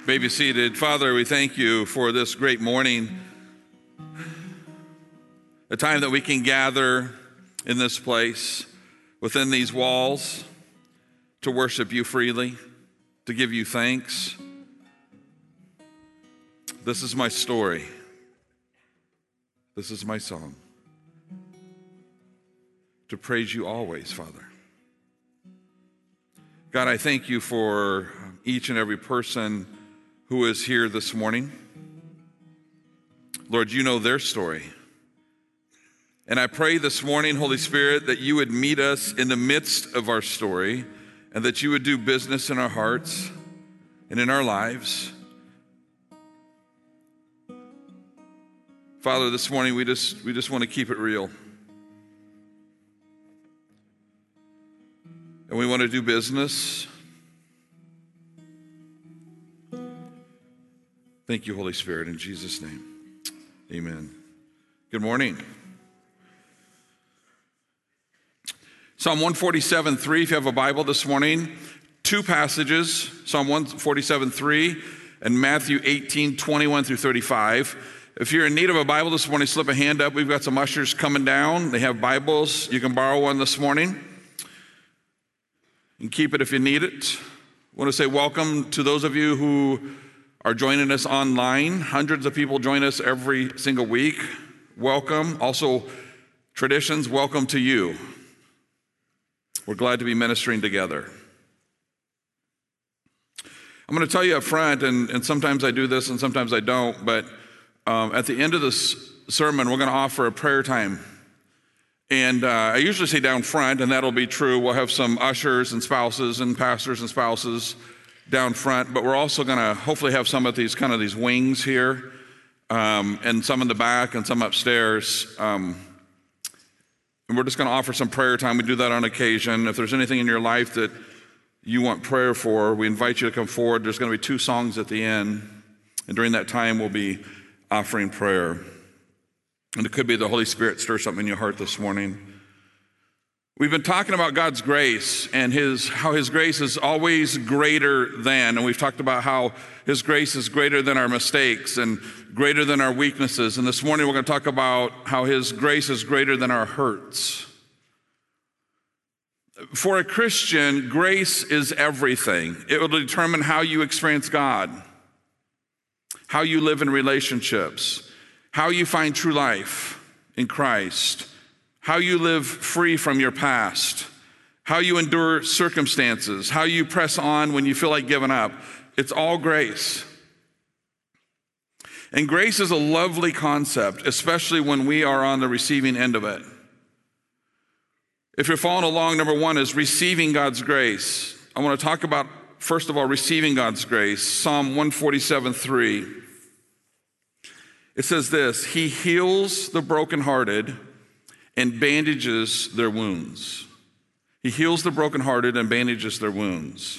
May be seated. Father, we thank you for this great morning, a time that we can gather in this place, within these walls, to worship you freely, to give you thanks. This is my story. This is my song. To praise you always, Father. God, I thank you for each and every person who is here this morning. Lord, you know their story. And I pray this morning, Holy Spirit, that you would meet us in the midst of our story and that you would do business in our hearts and in our lives. Father, this morning we just want to keep it real. And we want to do business. Thank you, Holy Spirit, in Jesus' name. Amen. Good morning. Psalm 147:3, if you have a Bible this morning, two passages, Psalm 147:3 and Matthew 18:21 through 35. If you're in need of a Bible this morning, slip a hand up. We've got some ushers coming down. They have Bibles. You can borrow one this morning. And keep it if you need it. I want to say welcome to those of you who are joining us online. Hundreds of people join us every single week. Welcome. Also, traditions, welcome to you. We're glad to be ministering together. I'm going to tell you up front, and sometimes I do this and sometimes I don't, but at the end of this sermon, we're going to offer a prayer time. And I usually say down front, and that'll be true. We'll have some ushers and spouses and pastors and spouses down front, but we're also going to hopefully have some of these wings here, and some in the back and some upstairs. And we're just going to offer some prayer time. We do that on occasion. If there's anything in your life that you want prayer for, we invite you to come forward. There's going to be 2 songs at the end, and during that time we'll be offering prayer. And it could be the Holy Spirit stir something in your heart this morning. We've been talking about God's grace and how His grace is always greater than, and we've talked about how His grace is greater than our mistakes and greater than our weaknesses. And this morning we're going to talk about how His grace is greater than our hurts. For a Christian, grace is everything. It will determine how you experience God, how you live in relationships, how you find true life in Christ, how you live free from your past, how you endure circumstances, how you press on when you feel like giving up. It's all grace. And grace is a lovely concept, especially when we are on the receiving end of it. If you're following along, number 1 is receiving God's grace. I want to talk about, first of all, receiving God's grace. Psalm 147:3. It says this: He heals the brokenhearted and bandages their wounds. He heals the brokenhearted and bandages their wounds.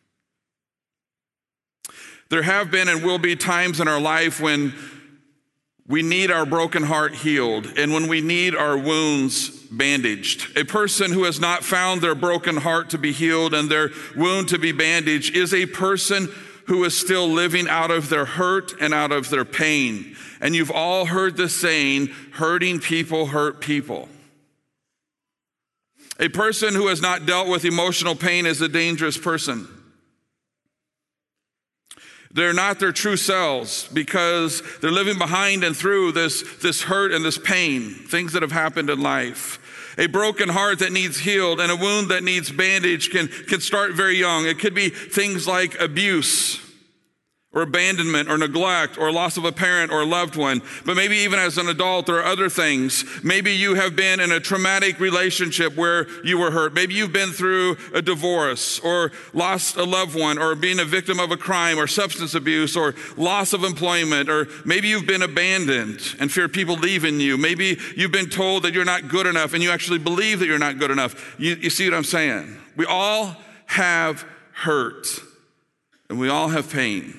There have been and will be times in our life when we need our broken heart healed and when we need our wounds bandaged. A person who has not found their broken heart to be healed and their wound to be bandaged is a person who is still living out of their hurt and out of their pain. And you've all heard the saying, hurting people hurt people. A person who has not dealt with emotional pain is a dangerous person. They're not their true selves because they're living behind and through this hurt and this pain, things that have happened in life. A broken heart that needs healed and a wound that needs bandage can start very young. It could be things like abuse, or abandonment, or neglect, or loss of a parent or a loved one. But maybe even as an adult, there are other things. Maybe you have been in a traumatic relationship where you were hurt. Maybe you've been through a divorce, or lost a loved one, or being a victim of a crime, or substance abuse, or loss of employment, or maybe you've been abandoned and fear people leaving you. Maybe you've been told that you're not good enough, and you actually believe that you're not good enough. You see what I'm saying? We all have hurt, and we all have pain.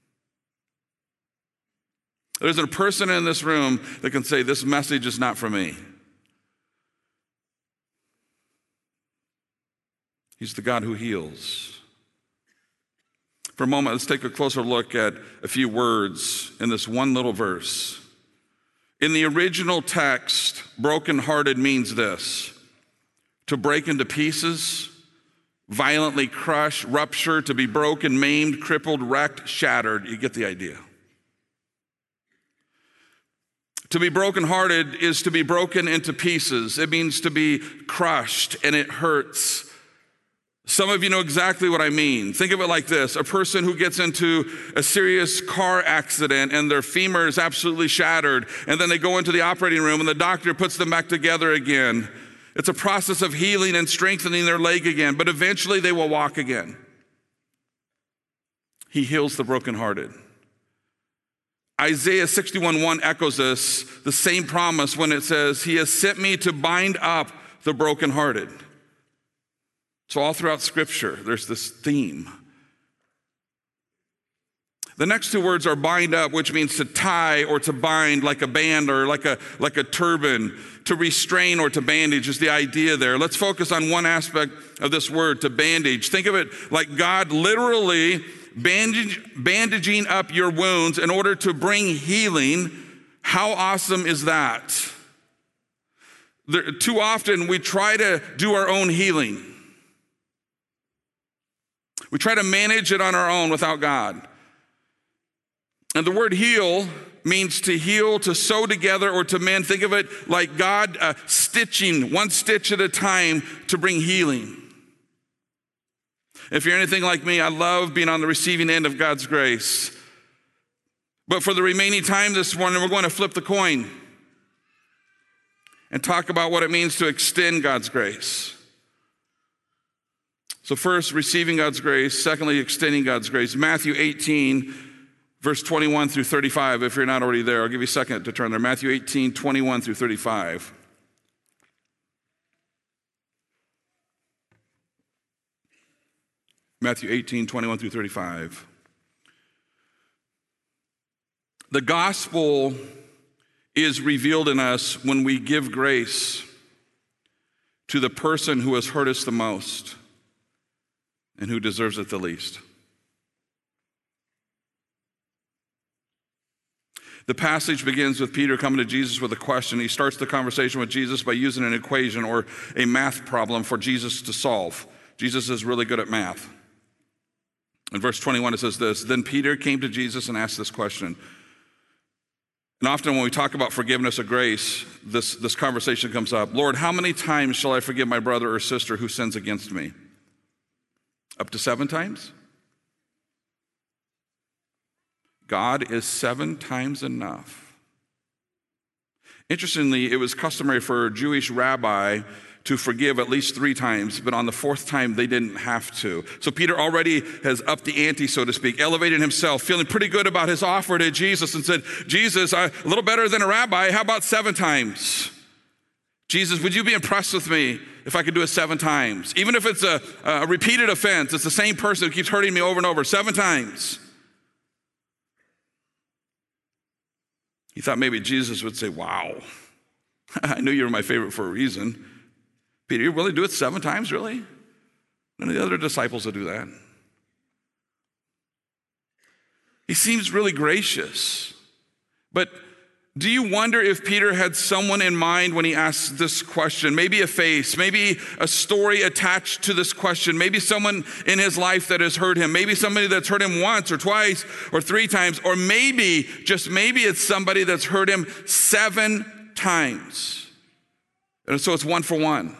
There's a person in this room that can say, this message is not for me. He's the God who heals. For a moment, let's take a closer look at a few words in this one little verse. In the original text, brokenhearted means this: to break into pieces, violently crush, rupture, to be broken, maimed, crippled, wrecked, shattered. You get the idea. To be brokenhearted is to be broken into pieces. It means to be crushed, and it hurts. Some of you know exactly what I mean. Think of it like this: a person who gets into a serious car accident and their femur is absolutely shattered, and then they go into the operating room and the doctor puts them back together again. It's a process of healing and strengthening their leg again, but eventually they will walk again. He heals the brokenhearted. Isaiah 61:1 echoes this, the same promise, when it says, "He has sent me to bind up the brokenhearted." So all throughout Scripture, there's this theme. The next two words are bind up, which means to tie or to bind like a band or like a turban. To restrain or to bandage is the idea there. Let's focus on one aspect of this word, to bandage. Think of it like God literally bandaging up your wounds in order to bring healing. How awesome is that? Too often we try to do our own healing. We try to manage it on our own without God. And the word heal means to heal, to sew together, or to mend. Think of it like God stitching one stitch at a time to bring healing. If you're anything like me, I love being on the receiving end of God's grace. But for the remaining time this morning, we're going to flip the coin and talk about what it means to extend God's grace. So first, receiving God's grace. Secondly, extending God's grace. Matthew 18, verse 21 through 35. If you're not already there, I'll give you a second to turn there. Matthew 18, 21 through 35. Matthew 18, 21 through 35. The gospel is revealed in us when we give grace to the person who has hurt us the most and who deserves it the least. The passage begins with Peter coming to Jesus with a question. He starts the conversation with Jesus by using an equation or a math problem for Jesus to solve. Jesus is really good at math. In verse 21, it says this: "Then Peter came to Jesus and asked this question." And often when we talk about forgiveness or grace, this conversation comes up. "Lord, how many times shall I forgive my brother or sister who sins against me? Up to 7 times? God is 7 times enough. Interestingly, it was customary for a Jewish rabbi to forgive at least 3 times, but on the 4th time, they didn't have to. So Peter already has upped the ante, so to speak, elevated himself, feeling pretty good about his offer to Jesus, and said, "Jesus, a little better than a rabbi, how about 7 times? Jesus, would you be impressed with me if I could do it 7 times? Even if it's a repeated offense, it's the same person who keeps hurting me over and over, 7 times. He thought maybe Jesus would say, "Wow, I knew you were my favorite for a reason. Peter, you really do it 7 times, really?" None of the other disciples will do that. He seems really gracious. But do you wonder if Peter had someone in mind when he asked this question? Maybe a face, maybe a story attached to this question, maybe someone in his life that has hurt him, maybe somebody that's hurt him once or twice or 3 times, or maybe, just maybe it's somebody that's hurt him 7 times. And so it's 1 for 1.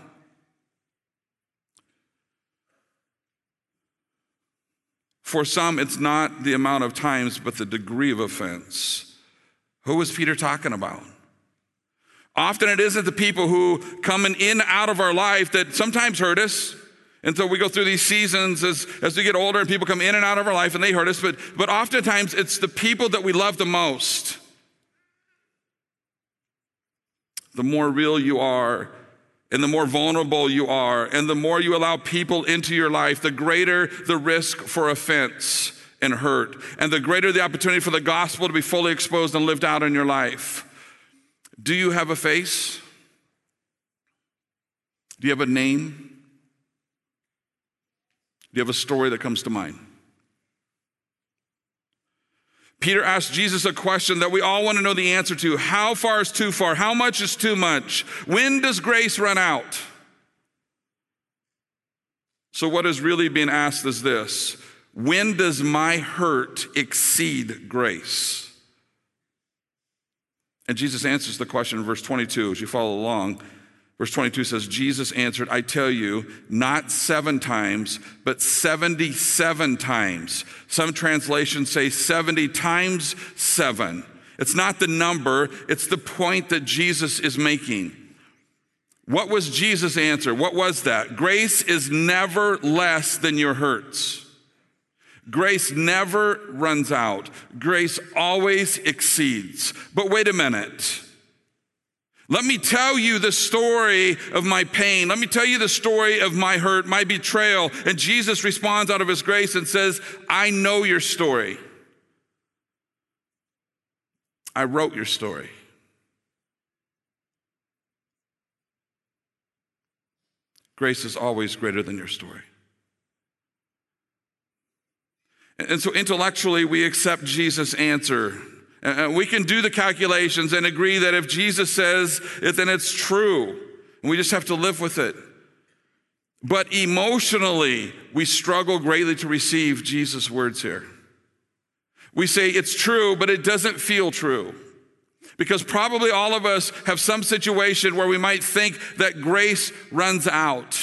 For some, it's not the amount of times, but the degree of offense. Who was Peter talking about? Often it isn't the people who come in and out of our life that sometimes hurt us. And so we go through these seasons as we get older and people come in and out of our life and they hurt us. But oftentimes it's the people that we love the most. The more real you are, and the more vulnerable you are, and the more you allow people into your life, the greater the risk for offense and hurt, and the greater the opportunity for the gospel to be fully exposed and lived out in your life. Do you have a face? Do you have a name? Do you have a story that comes to mind? Peter asked Jesus a question that we all want to know the answer to. How far is too far? How much is too much? When does grace run out? So what is really being asked is this: when does my hurt exceed grace? And Jesus answers the question in verse 22 as you follow along. Verse 22 says, Jesus answered, I tell you, not 7 times, but 77 times. Some translations say 70 times 7. It's not the number, it's the point that Jesus is making. What was Jesus' answer? What was that? Grace is never less than your hurts. Grace never runs out. Grace always exceeds. But wait a minute. Let me tell you the story of my pain. Let me tell you the story of my hurt, my betrayal. And Jesus responds out of his grace and says, I know your story. I wrote your story. Grace is always greater than your story. And so intellectually, we accept Jesus' answer. We can do the calculations and agree that if Jesus says it, then it's true. And we just have to live with it. But emotionally, we struggle greatly to receive Jesus' words here. We say it's true, but it doesn't feel true. Because probably all of us have some situation where we might think that grace runs out.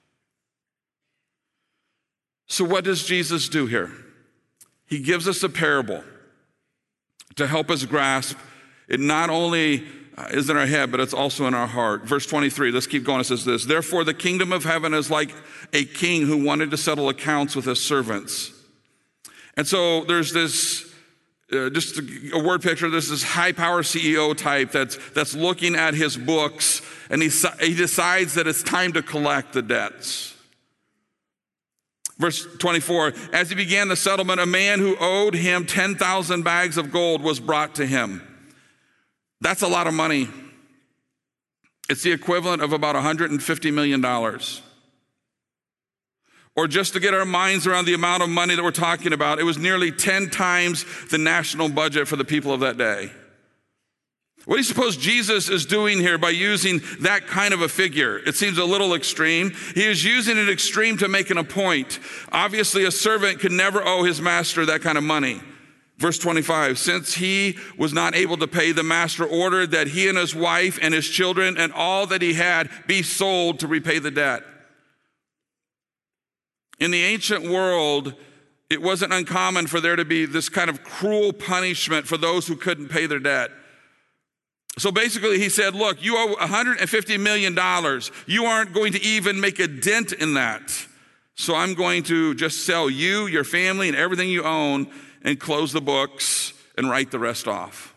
So what does Jesus do here? He gives us a parable to help us grasp it. Not only is in our head, but it's also in our heart. Verse 23, let's keep going. It says this: therefore the kingdom of heaven is like a king who wanted to settle accounts with his servants. And so there's this, just a word picture, there's this high power CEO type that's looking at his books, and he decides that it's time to collect the debts. Verse 24, as he began the settlement, a man who owed him 10,000 bags of gold was brought to him. That's a lot of money. It's the equivalent of about $150 million. Or just to get our minds around the amount of money that we're talking about, it was nearly 10 times the national budget for the people of that day. What do you suppose Jesus is doing here by using that kind of a figure? It seems a little extreme. He is using an extreme to make a point. Obviously, a servant could never owe his master that kind of money. Verse 25, since he was not able to pay, the master ordered that he and his wife and his children and all that he had be sold to repay the debt. In the ancient world, it wasn't uncommon for there to be this kind of cruel punishment for those who couldn't pay their debt. So basically he said, look, you owe $150 million. You aren't going to even make a dent in that. So I'm going to just sell you, your family, and everything you own and close the books and write the rest off.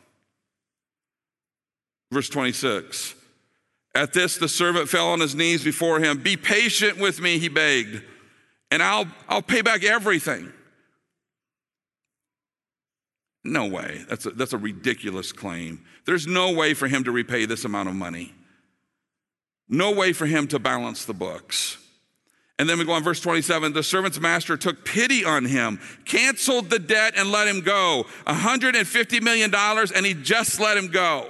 Verse 26, at this the servant fell on his knees before him. Be patient with me, he begged, and I'll pay back everything. No way. That's a ridiculous claim. There's no way for him to repay this amount of money. No way for him to balance the books. And then we go on verse 27. The servant's master took pity on him, canceled the debt, and let him go. $150 million, and he just let him go.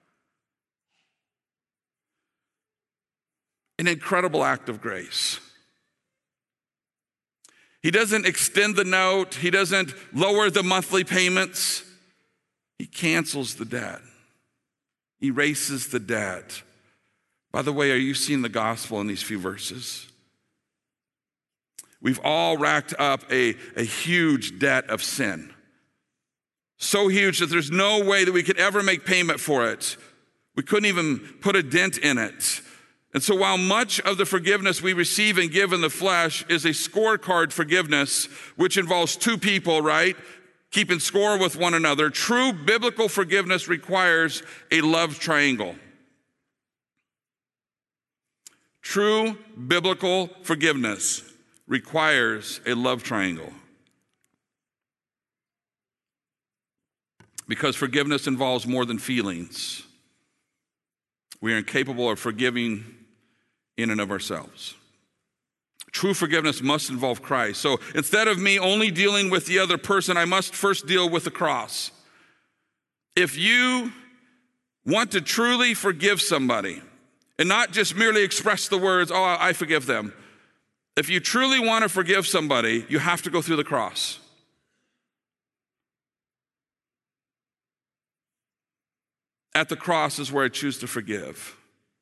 An incredible act of grace. He doesn't extend the note. He doesn't lower the monthly payments. He cancels the debt. Erases the debt. By the way, are you seeing the gospel in these few verses? We've all racked up a huge debt of sin. So huge that there's no way that we could ever make payment for it. We couldn't even put a dent in it. And so while much of the forgiveness we receive and give in the flesh is a scorecard forgiveness, which involves two people, right? Keeping score with one another, true biblical forgiveness requires a love triangle. True biblical forgiveness requires a love triangle. Because forgiveness involves more than feelings. We are incapable of forgiving in and of ourselves. True forgiveness must involve Christ. So instead of me only dealing with the other person, I must first deal with the cross. If you want to truly forgive somebody and not just merely express the words, oh, I forgive them. If you truly want to forgive somebody, you have to go through the cross. At the cross is where I choose to forgive.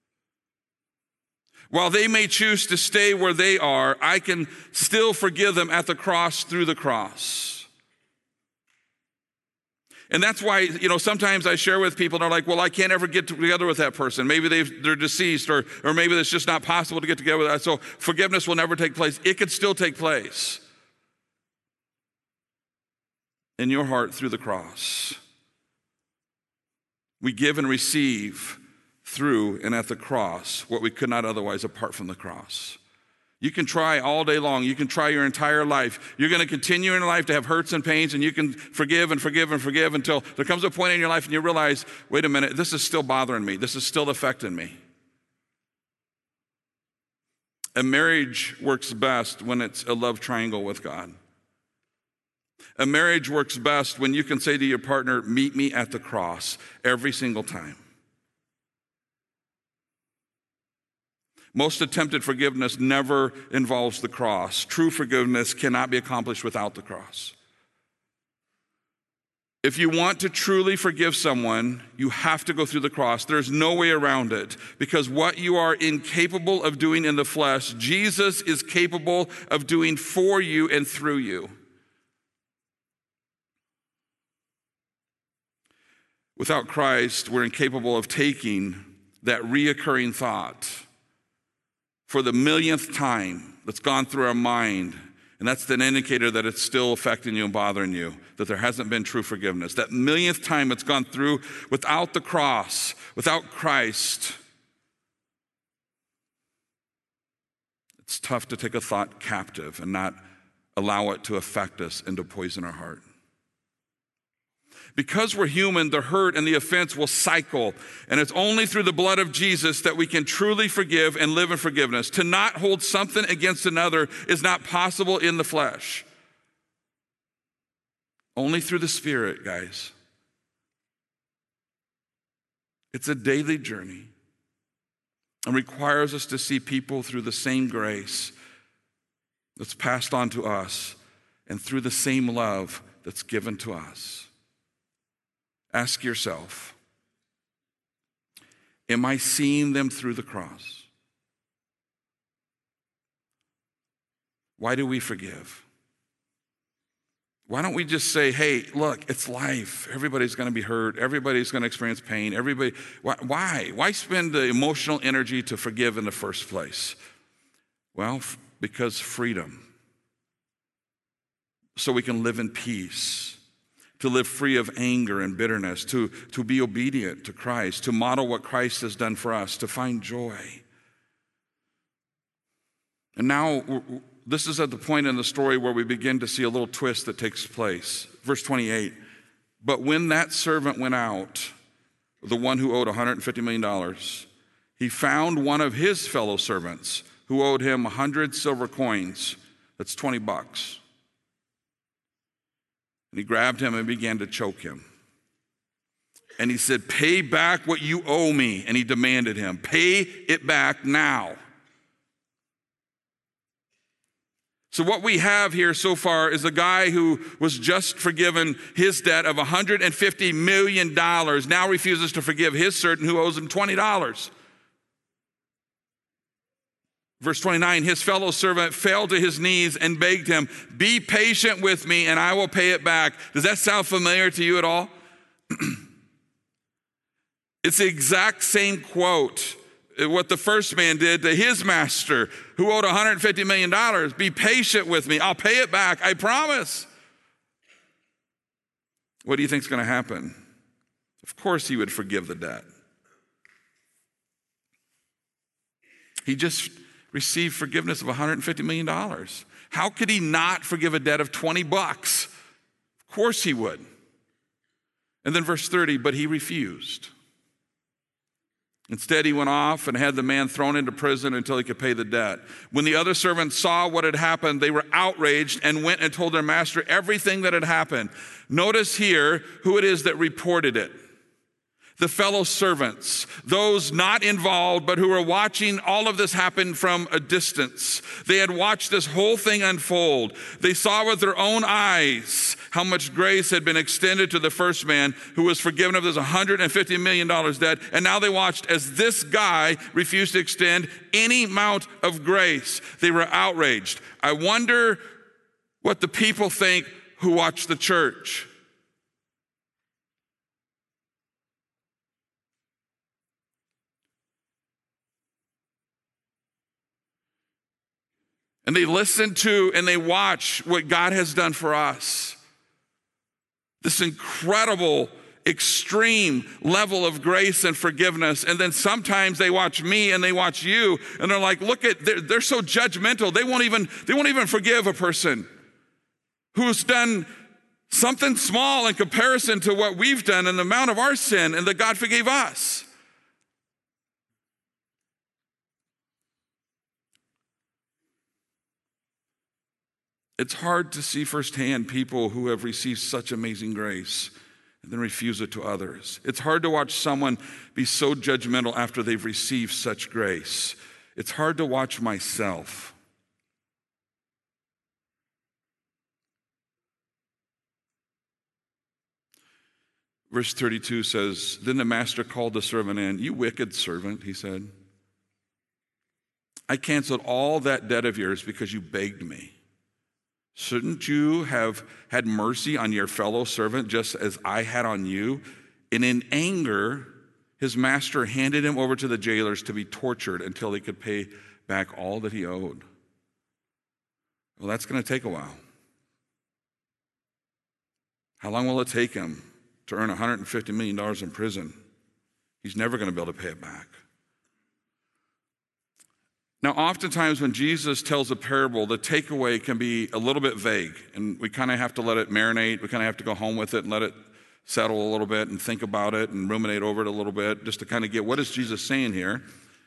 While they may choose to stay where they are, I can still forgive them at the cross through the cross. And that's why, sometimes I share with people and they're like, well, I can't ever get together with that person. Maybe they're deceased or maybe it's just not possible to get together with that. So forgiveness will never take place. It could still take place in your heart through the cross. We give and receive through and at the cross what we could not otherwise apart from the cross. You can try all day long. You can try your entire life. You're going to continue in life to have hurts and pains, and you can forgive and forgive and forgive until there comes a point in your life and you realize, wait a minute, this is still bothering me. This is still affecting me. A marriage works best when it's a love triangle with God. A marriage works best when you can say to your partner, meet me at the cross every single time. Most attempted forgiveness never involves the cross. True forgiveness cannot be accomplished without the cross. If you want to truly forgive someone, you have to go through the cross. There's no way around it, because what you are incapable of doing in the flesh, Jesus is capable of doing for you and through you. Without Christ, we're incapable of taking that reoccurring thought for the millionth time that's gone through our mind, and that's an indicator that it's still affecting you and bothering you, that there hasn't been true forgiveness. That millionth time it's gone through without the cross, without Christ. It's tough to take a thought captive and not allow it to affect us and to poison our heart. Because we're human, the hurt and the offense will cycle. And it's only through the blood of Jesus that we can truly forgive and live in forgiveness. To not hold something against another is not possible in the flesh. Only through the Spirit, guys. It's a daily journey and requires us to see people through the same grace that's passed on to us and through the same love that's given to us. Ask yourself, am I seeing them through the cross? Why do we forgive? Why don't we just say, hey, look, it's life. Everybody's going to be hurt. Everybody's going to experience pain. Why? Why spend the emotional energy to forgive in the first place? Well, because freedom. So we can live in peace. To live free of anger and bitterness, to be obedient to Christ, to model what Christ has done for us, to find joy. And now, this is at the point in the story where we begin to see a little twist that takes place. Verse 28, but when that servant went out, the one who owed $150 million, he found one of his fellow servants who owed him 100 silver coins. That's $20. And he grabbed him and began to choke him. And he said, pay back what you owe me. And he demanded him, pay it back now. So what we have here so far is a guy who was just forgiven his debt of $150 million, now refuses to forgive his servant who owes him $20. Verse 29, his fellow servant fell to his knees and begged him, be patient with me and I will pay it back. Does that sound familiar to you at all? It's the exact same quote, what the first man did to his master who owed $150 million. Be patient with me. I'll pay it back. I promise. What do you think is going to happen? Of course he would forgive the debt. He just received forgiveness of $150 million. How could he not forgive a debt of $20? Of course he would. And then verse 30, but he refused. Instead, he went off and had the man thrown into prison until he could pay the debt. When the other servants saw what had happened, they were outraged and went and told their master everything that had happened. Notice here who it is that reported it. The fellow servants, those not involved, but who were watching all of this happen from a distance. They had watched this whole thing unfold. They saw with their own eyes how much grace had been extended to the first man who was forgiven of this $150 million debt. And now they watched as this guy refused to extend any amount of grace. They were outraged. I wonder what the people think who watch the church. And they listen to and they watch what God has done for us. This incredible, extreme level of grace and forgiveness. And then sometimes they watch me and they watch you and they're like, look at, they're so judgmental. They won't even forgive a person who's done something small in comparison to what we've done and the amount of our sin and that God forgave us. It's hard to see firsthand people who have received such amazing grace and then refuse it to others. It's hard to watch someone be so judgmental after they've received such grace. It's hard to watch myself. Verse 32 says, then the master called the servant in. You wicked servant, he said. I canceled all that debt of yours because you begged me. Shouldn't you have had mercy on your fellow servant just as I had on you? And in anger, his master handed him over to the jailers to be tortured until he could pay back all that he owed. Well, that's going to take a while. How long will it take him to earn $150 million in prison? He's never going to be able to pay it back. Now, oftentimes when Jesus tells a parable, the takeaway can be a little bit vague, and we kind of have to let it marinate. We kind of have to go home with it and let it settle a little bit and think about it and ruminate over it a little bit just to kind of get what is Jesus saying here.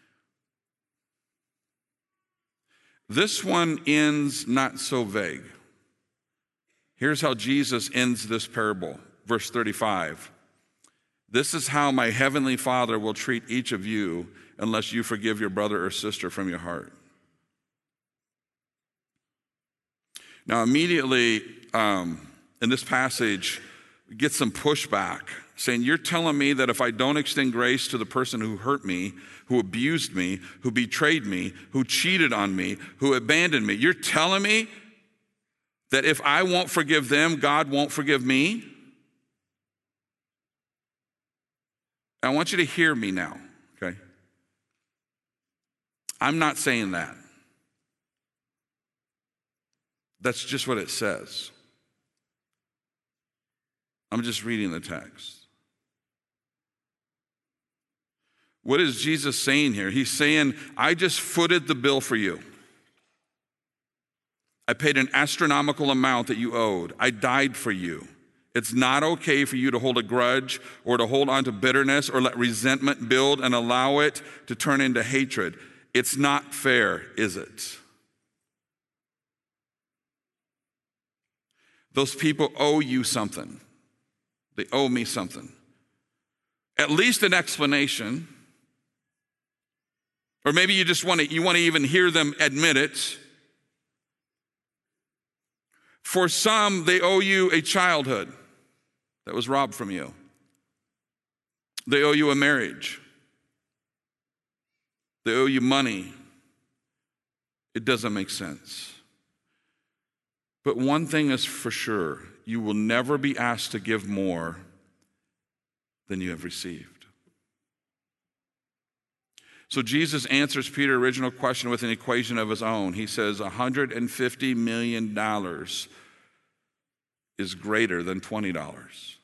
This one ends not so vague. Here's how Jesus ends this parable, verse 35. This is how my heavenly Father will treat each of you unless you forgive your brother or sister from your heart. Now, immediately in this passage, we get some pushback saying, you're telling me that if I don't extend grace to the person who hurt me, who abused me, who betrayed me, who cheated on me, who abandoned me, you're telling me that if I won't forgive them, God won't forgive me? I want you to hear me now, okay? I'm not saying that. That's just what it says. I'm just reading the text. What is Jesus saying here? He's saying, I just footed the bill for you. I paid an astronomical amount that you owed. I died for you. It's not okay for you to hold a grudge or to hold on to bitterness or let resentment build and allow it to turn into hatred. It's not fair, is it? Those people owe you something. They owe me something. At least an explanation. Or maybe you just want to even hear them admit it. For some, they owe you a childhood that was robbed from you. They owe you a marriage. They owe you money. It doesn't make sense. But one thing is for sure, you will never be asked to give more than you have received. So Jesus answers Peter's original question with an equation of his own. He says $150 million is greater than $20.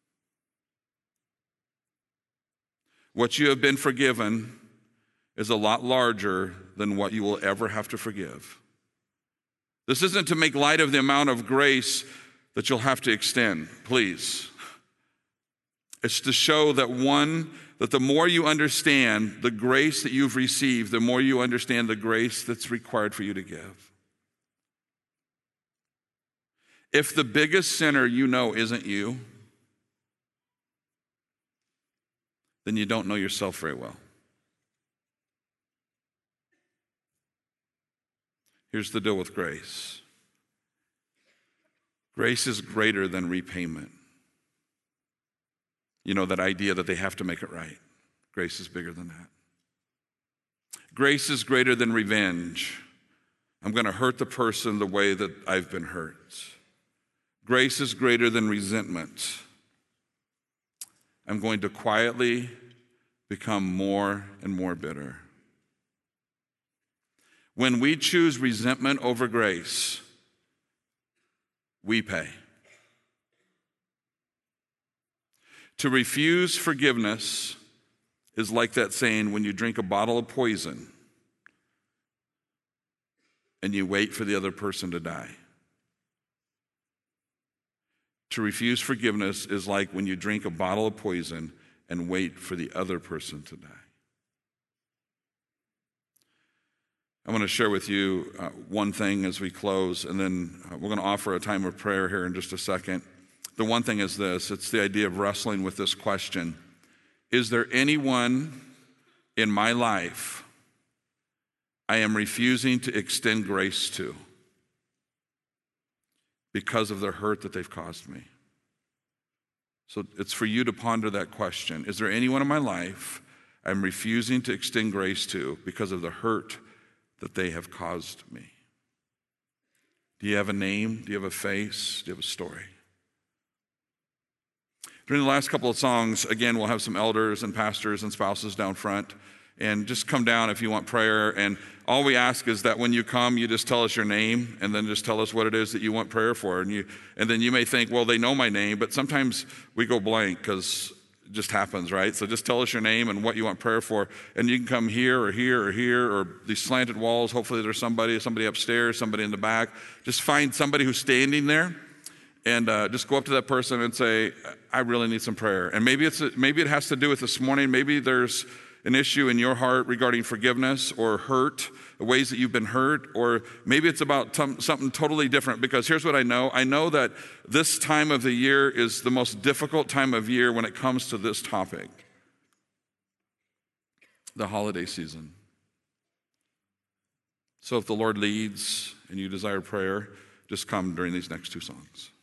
What you have been forgiven is a lot larger than what you will ever have to forgive. This isn't to make light of the amount of grace that you'll have to extend, please. It's to show that that the more you understand the grace that you've received, the more you understand the grace that's required for you to give. If the biggest sinner you know isn't you, then you don't know yourself very well. Here's the deal with grace. Grace is greater than repayment. You know, that idea that they have to make it right. Grace is bigger than that. Grace is greater than revenge. I'm going to hurt the person the way that I've been hurt. Grace is greater than resentment. I'm going to quietly become more and more bitter. When we choose resentment over grace, we pay. To refuse forgiveness is like that saying when you drink a bottle of poison and you wait for the other person to die. To refuse forgiveness is like when you drink a bottle of poison and wait for the other person to die. I want to share with you one thing as we close, and then we're going to offer a time of prayer here in just a second. The one thing is this: it's the idea of wrestling with this question. Is there anyone in my life I am refusing to extend grace to because of the hurt that they've caused me? So it's for you to ponder that question. Is there anyone in my life I'm refusing to extend grace to because of the hurt that they have caused me? Do you have a name? Do you have a face? Do you have a story? During the last couple of songs, again, we'll have some elders and pastors and spouses down front. And just come down if you want prayer. And all we ask is that when you come, you just tell us your name and then just tell us what it is that you want prayer for. And then you may think, well, they know my name, but sometimes we go blank because it just happens, right? So just tell us your name and what you want prayer for. And you can come here or here or here or these slanted walls. Hopefully there's somebody upstairs, somebody in the back. Just find somebody who's standing there and just go up to that person and say, I really need some prayer. And maybe it has to do with this morning. Maybe there's an issue in your heart regarding forgiveness or hurt, ways that you've been hurt, or maybe it's about something totally different. Because here's what I know. I know that this time of the year is the most difficult time of year when it comes to this topic, the holiday season. So if the Lord leads and you desire prayer, just come during these next two songs.